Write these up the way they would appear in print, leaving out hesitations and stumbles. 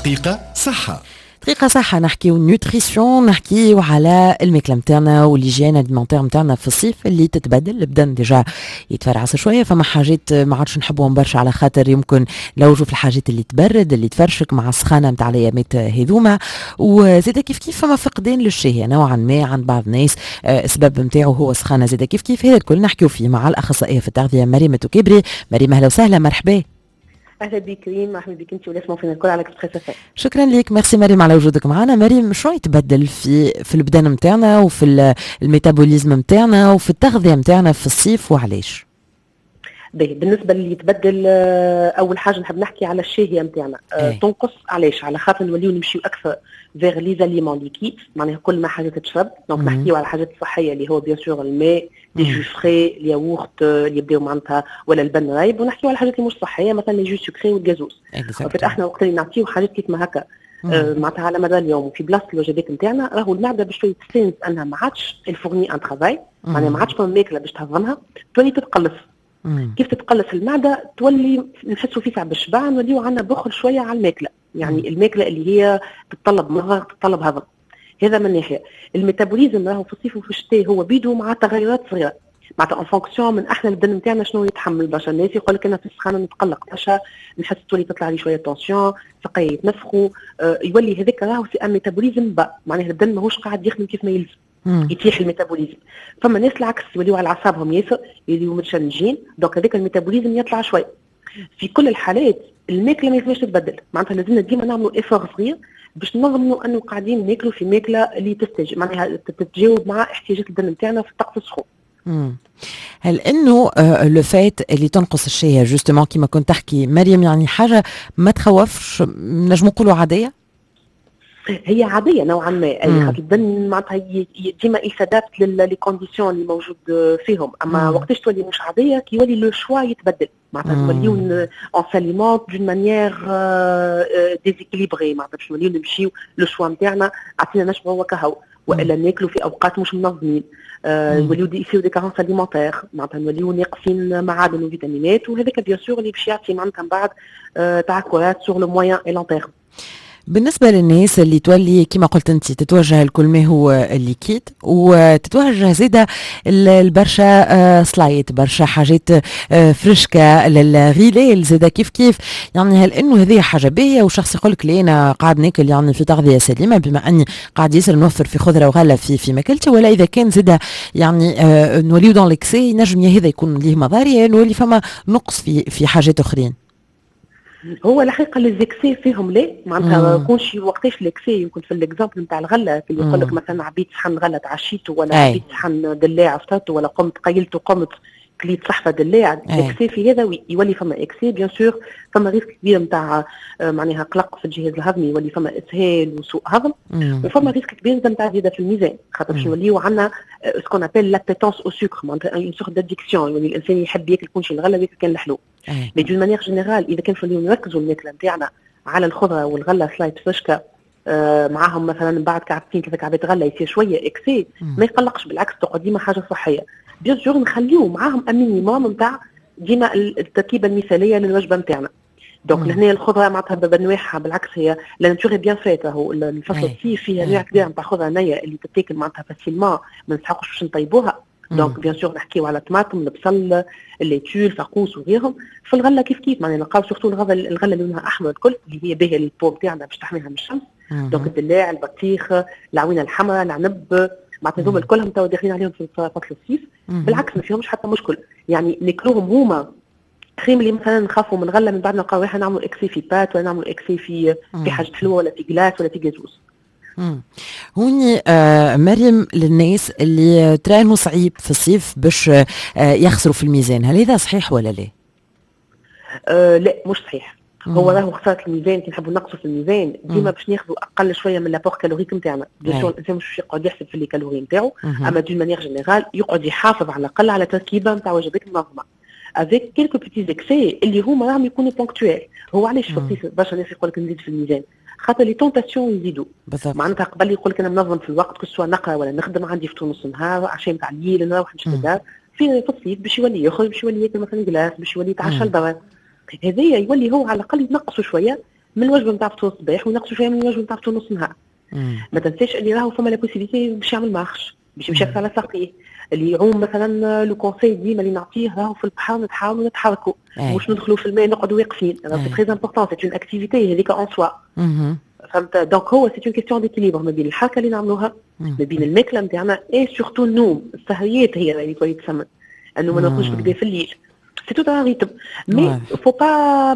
دقيقة صحة. دقيقة صحة نحكيو نوتريسيون، نحكيو على الماكلة متاعنا والهيجين اليمونتير متاعنا في الصيف اللي تتبدل. البدن ديجا يتفرعس شوية، فما حاجات ما عادش نحبوهم برشا على خاطر يمكن نلوجوا في الحاجات اللي تبرد اللي تفرشك مع السخانة متاع الايامات هذوما. وزيدا كيف فما فقدان للشهية نوعا ما عند بعض الناس، السبب نتاعو هو السخانة. زيدا كيف هذا الكل نحكيو فيه مع الأخصائية في التغذية مريم التكبري. مريم أهلا وسهلا، مرحبا. اهلا بك ريم، مرحبا بك انت ولازم فينا الكل على اكسبريس اف. شكرا لك، ميرسي مريم على وجودك معنا. مريم، شنو يتبدل في البدن نتاعنا وفي الميتابوليزم نتاعنا وفي التغذيه نتاعنا في الصيف وعلاش؟ بالنسبه اللي يتبدل، اول حاجه نحب نحكي على الشهيه نتاعنا. تنقص علاش؟ على خاطر نوليو نمشيو اكثر فيغ لي زاليمون ليكيد، معناها كل ما حاجه تتشرب. دونك نحكيو على الحاجات الصحيه اللي هو بيان سور الماء، لي جو فري، الياغورت اللي يبداو معناتها ولا البن رايب، ونحكيو على الحاجات اللي مش صحيه مثلا لي جو سكري والجازوز. احنا وقت اللي نعطيو حاجات كيما هكا معناتها على مدى اليوم وفي بلاصه الوجبات نتاعنا، راهو المعده باش تستانس انها ما عادش الفورني ان ترافاي، معناها ما عادش فما ماكله باش تهضمها، تولي تتقلص. كيف تتقلص المعده تولي نحسوا فيه تاع بالشبع، نوليو عندنا بخل شويه على الماكله، يعني الماكله اللي هي تتطلب مضغ تتطلب هضم. هذا من ناحيه. الميتابوليزم راهو في الصيف وفي الشتاء هو بيدو مع تغيرات صغيره، معناتها اون فونكسيون من احنا البدن نتاعنا شنو يتحمل. برشا الناس يقول لك انا في السخانه نتقلق برشا، نحس تولي تطلع لي شويه تونسيون، ساقي يتنفخوا، يولي هذاك راهو سي ان ميتابوليزم معناها البدن ماهوش قاعد يخدم كيف ما يلزم، يتيح الميتابوليزم. فما ناس العكس يوليو على اعصابهم ياسر، يوليو متشنجين، دونك هذاك الميتابوليزم يطلع شوي. في كل الحالات الماكله ما ينفعش تتبدل، معناتها لازمنا ديما نعملوا ايفور صغير باش نضمنوا انه قاعدين ناكلوا في ماكله اللي معناها تتجاوب مع احتياجات البدن نتاعنا في الطقس السخون. هل انه لو فات اللي تنقص الشهيه جوستومون كيما كنت تحكي مريم، يعني حاجه ما تخوفش، نجم نقولوا عاديه؟ هي عاديه نوعا ما، اي خاطر البدن معناتها ديما يسادابت لي كونديسيون اللي موجود فيهم. اما وقتاش تولي مش عاديه كي يولي لو شوا يتبدل، معناتها نوليو اون ساليمون دون مانيير ديزيكيليبري، معناتها باش نوليو نمشيو لو شوا نتاعنا عطينا نشبعوا وكهو، والا ناكلوا في اوقات مش منظمين، نوليو يصيروا دي كارونس اليمونتير، معناتها نوليو ناقصين معادن وفيتامينات، وهذاك بيان سور اللي باش يعطي معناتها من بعد تعكرات سور لو موين اي لون تيرم. بالنسبة للناس اللي تولي كما قلت انت تتوجه الكل ما هو الليكيد، وتتوجه زيدا البرشا سلايت، برشا حاجات فرشكة للغلال زيدا كيف يعني هل انه هذه حاجة باهية؟ وشخص يقول لك لي انا قاعد ناكل يعني في تغذية سليمة بما اني قاعد ياسر نوفر في خضرة وغلة في ماكلتي، ولا اذا كان زيدا يعني نوليو دون ليكسي نجم هذا يكون ليه مضاري، نولي فما نقص في حاجات اخرين؟ هو الحقيقه لي زيكسي فيهم لا، معناتها كونش وقتاش ليكسي. يمكن في الاكزامبل نتاع الغله اللي يقول لك مثلا عبيت صحن غله تعشيته، ولا عبيت صحن دلاع فطرته، ولا قمت قيلته قمت كليت صحفه دلاع، الاكسي في هذا يولي فما اكسي بيان سور، فما ريسك كبير نتاع معناها قلق في الجهاز الهضمي، يولي فما اسهال وسوء هضم، وفما ريسك كبير نتاع زياده في الميزان، خاطر باش نوليو عندنا سكون ابل لابيتونس او سكر، معناتها اون سورت داديكسيون، يولي الانسان يحب ياكل كل شيء الغله وياكل كان الحلو. مي دون مانيير جينيرال اذا كان نوليو نركزوا الماكله نتاعنا على الخضره والغله سلايت فرشكه، معاهم مثلا بعد كعبتين كذا كعبات غله يصير شويه اكسي، ما يقلقش، بالعكس تقعد ديما حاجه صحيه. بيان سور نخليو معاهم مينيموم نتاع ديما التركيبه المثاليه للوجبه نتاعنا. دونك لهنا الخضره معناتها بنواعها، بالعكس هي لا ناتوري بيان فات، راهو الفصل الصيف فيها انواع كبيره نتاع خضره نيه اللي تتاكل معناتها فاسيلمون، ما نسحقوش باش نطيبوها. دونك بيان سور نحكيو على الطماطم، البصل، الليتول، الفاقوس وغيرهم. في الغله كيف معناها نلقاو سورتو الغله اللي لونها احمر الكل، اللي هي باهيه للبو نتاعنا باش تحميها من الشمس. دونك الدلاع، البطيخ، العوينه الحمراء، العنب، معناتها هذوما الكلهم تو داخلين عليهم في فصل الصيف، بالعكس ما فيهمش حتى مشكل، يعني ناكلوهم هما خيم. اللي مثلا نخافوا من غله من بعد نلقاو روحنا نعملوا اكسي في بات، ولا نعملوا اكسي في حاجه حلوه، ولا في جلاس، ولا في جازوز. هوني مريم، للناس اللي ترانوا صعيب في الصيف باش يخسروا في الميزان، هل هذا صحيح ولا لا؟ لا مش صحيح. هو راهو خساره الميزان كي نحبوا نقصوا في الميزان ديما باش ناخذوا اقل شويه من لابور كالوريك نتاعنا. بيان سور الانسان مش يقعد يحسب في الكالوري نتاعو، اما دون مانيير جينيرال يقعد يحافظ على الاقل على تركيبه نتاع وجبات منظمه افيك كيلكو بيتي زيكسي اللي هما راهم يكونوا بونكتويل. هو علاش في الصيف برشا ناس يقول لك نزيد في الميزان؟ خاطر لي تونتاسيون يزيدوا، معناتها قبل يقول لك انا منظم في الوقت، كسوا نقرا ولا نخدم، عندي فطور نص نهار، عشاء نتاع الليل، نروح نمشي للدار. في الصيف باش يولي يخرج، باش يولي ياكل مثلا جلاس، باش يولي يتعشى البرا، هذايا يولي هو على الاقل ينقصوا شويه من الوجبه نتاع فطور الصباح ونقصوا شويه من الوجبه نتاع فطور نص النهار. ما تنساش اللي راهو فما لا بوسيبيتي باش يعمل مارش، باش يمشي على ساقيه، اللي يعوم مثلا لو كونساي ديما اللي نعطيه راهو في البحر نتحاولوا نتحركوا، مش ندخلوا في الماء نقعدوا واقفين. سي تري امبورطون، سي اون اكتيفيتي هذيك اون سوا. فهمت؟ دونك هو سي اون كيستيون ديكيليبر ما بين الحركه اللي نعملوها، ما بين الماكله نتاعنا، اي سورتو النوم. السهريات هي اللي تولي تسمن انه ما ناكلوش بكدا في الليل. C'est tout un rythme. Mais faut pas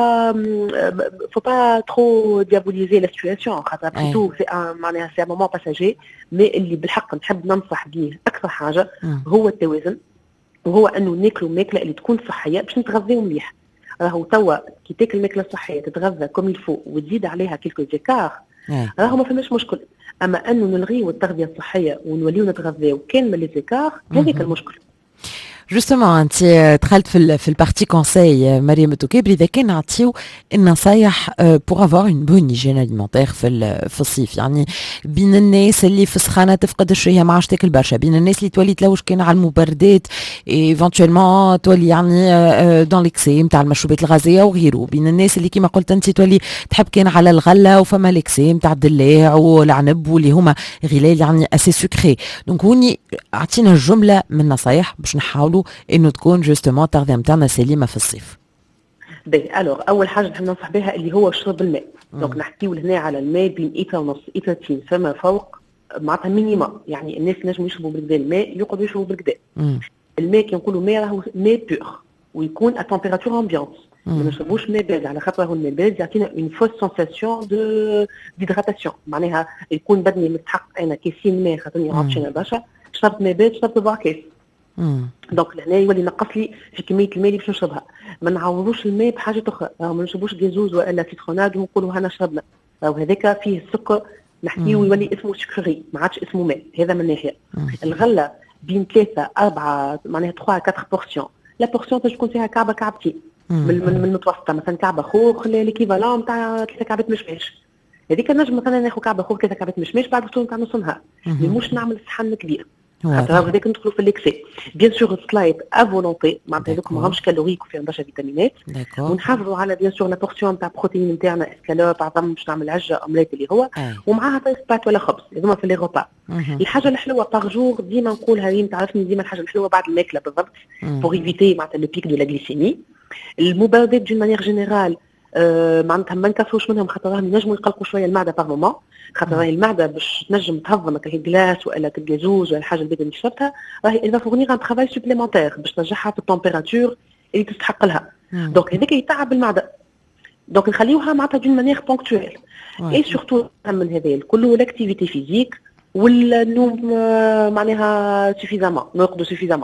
trop diaboliser la situation. Plutôt c'est un moment passager. Mais اللي بالحق نحب ننصح به أكثر حاجة هو التوازن، وهو أنه ناكلوا ماكلة اللي تكون صحية باش نتغذيو مليح. راهو توا كي تاكل ماكلة صحية تتغذى كوم الفو وتزيد عليها كيلكو زيكار، راهو ما فماش مشكل. أما أنه نلغيو التغذية الصحية ونوليو نتغذيو كان من الزيكار، هذاك المشكل. جوستومون انت دخلت في البارتي كونساي مريم التوكبري، اذا كان نعطيو النصايح بور افوار اون بون هيجين اليمونتيغ في الصيف، يعني بين الناس اللي في السخانه تفقد الشهيه ما عادش تاكل برشا، بين الناس اللي تولي تلوج كان على المبردات ايفونتويلمون تولي يعني دون ليكسي نتاع المشروبات الغازيه وغيره، بين الناس اللي كيما قلت انت تولي تحب كان على الغله وفما ليكسي نتاع الدلاع والعنب واللي هما غلال يعني اسي سكري. دونك هوني اعطينا جمله من النصايح باش نحاولوا انه تكون جوستومون التغذيه نتاعنا سليمه في الصيف. بي الوغ اول حاجه نحب ننصح بها اللي هو شرب الماء. دونك نحكيو هنا على الماء بين ايتر ونص ايترتين فما فوق معناتها مينيموم، يعني الناس نجموا يشربوا بالكدا الماء يقعدوا يشربوا بالكدا. الماء كي نقولوا ماء راهو ماء بيور ويكون ا تمبيراتور امبيونس، ما نشربوش ماء بارد على خاطر الماء البارد يعطينا اون فوس سونساسيون ديدراتاسيون، معناها يكون بدني مستحق انا كيسين ماء خاطرني عطشانه برشا، شربت ماء بارد شربت ربع كاس. دونك لهنا يولي نقص لي في كميه الماء اللي باش نشربها. ما نعوضوش الماء بحاجه اخرى، ما نشربوش غازوز ولا سيتروناد ونقولوا هنا شربنا، راهو هذاك فيه السكر نحكيو يولي اسمه سكري ما عادش اسمه ماء. هذا من ناحيه. الغله بين 3 4 معناها 3 4 بورسيون، لا بورسيون تكون فيها كعبه كعبتين من المتوسطه، مثلا كعبه خوخ ليكيفالون تاع 3 كعبات مشماش، هذيك نجم مثلا ناخذ كعبه خوخ 3 كعبات مشماش بعد الفطور تاع نص نهار، مش نعمل صحن كبير خاطر هذاك ندخلوا في الاكسي. بيان سور السلايد افولونتي معناتها هذوك ماهمش كالوريك وفيهم برشا فيتامينات، ونحافظوا على بيان سور لا بورسيون تاع بروتين نتاعنا، اسكالوب عظم باش نعمل عجه اومليت اللي هو ومعاها طيب بات ولا خبز هذوما في لي روبا. الحاجه الحلوه باغ جور ديما نقولها، ريم تعرفني ديما الحاجه الحلوه بعد الماكله بالضبط بور ايفيتي معناتها لو بيك دو لا غليسيمي. المبردات دون مانيير جينيرال معناتها ما نكثروش منهم خاطر راهم ينجموا يقلقوا شويه المعده باغ مومون، خاطر راهي المعده باش تنجم تهضم كالجلاس ولا كالجازوز ولا الحاجه البيضاء اللي شربتها راهي إلفا فورنيغ ان ترافاي سوبليمونتير باش ترجعها في التمبيراتور اللي تستحق لها. دونك هذاك يتعب المعده، دونك نخليوها معناتها دون مانيير بونكتويل. اي سورتو من هذا الكل لاكتيفيتي فيزيك والنوم معناها سوفيزامون، نرقدوا سوفيزامون.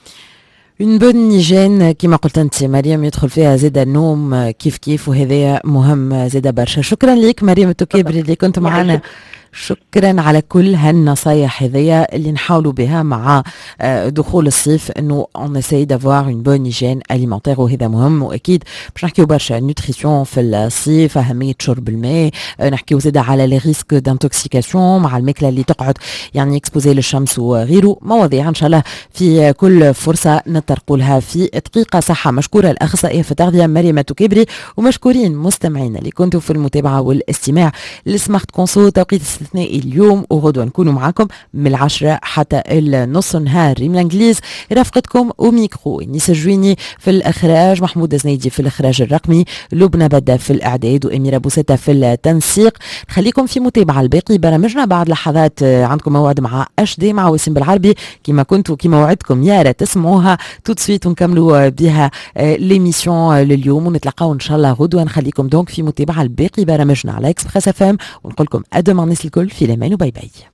اون بون هيجين كيما قلت انت مريم يدخل فيها زاده النوم كيف كيف، وهذا مهم زاده برشا. شكرا لك مريم التوكبري اللي كنت معنا، شكرا على كل هالنصايح هذيا اللي نحاولوا بها مع دخول الصيف، انه اون اساي دافوار اون بون هيجين اليمونتير، وهذا مهم. واكيد باش نحكيو برشا نوتريسيون في الصيف، اهميه شرب الماء، نحكيو زاده على لي ريسك دانتوكسيكاسيون مع الماكله اللي تقعد يعني اكسبوزي للشمس وغيره. مواضيع ان شاء الله في كل فرصه نطرقوا لها في دقيقه صحه. مشكوره الاخصائيه في التغذيه مريم التوكبري، ومشكورين مستمعينا اللي كنتوا في المتابعه والاستماع لسمارت كونسو. توقيت استثنائي اليوم، وغدوة نكونوا معاكم من 10 حتى النص نهار. ريم الانجليز رافقتكم وميكرو، نيس الجويني في الاخراج، محمود زنيدي في الاخراج الرقمي، لبنى بدا في الاعداد، واميره بوسيطه في التنسيق. خليكم في متابعه الباقي برامجنا. بعد لحظات عندكم موعد مع اشدي مع وسيم بالعربي كما وعدتكم يارا تسمعوها تو سويت، ونكملوا بها ليميسيون لليوم، ونتلاقاو ان شاء الله غدوه. نخليكم دونك في متابعه الباقي برامجنا على اكسبريس اف ام، ونقول لكم ادوما الكل في الامان وباي باي.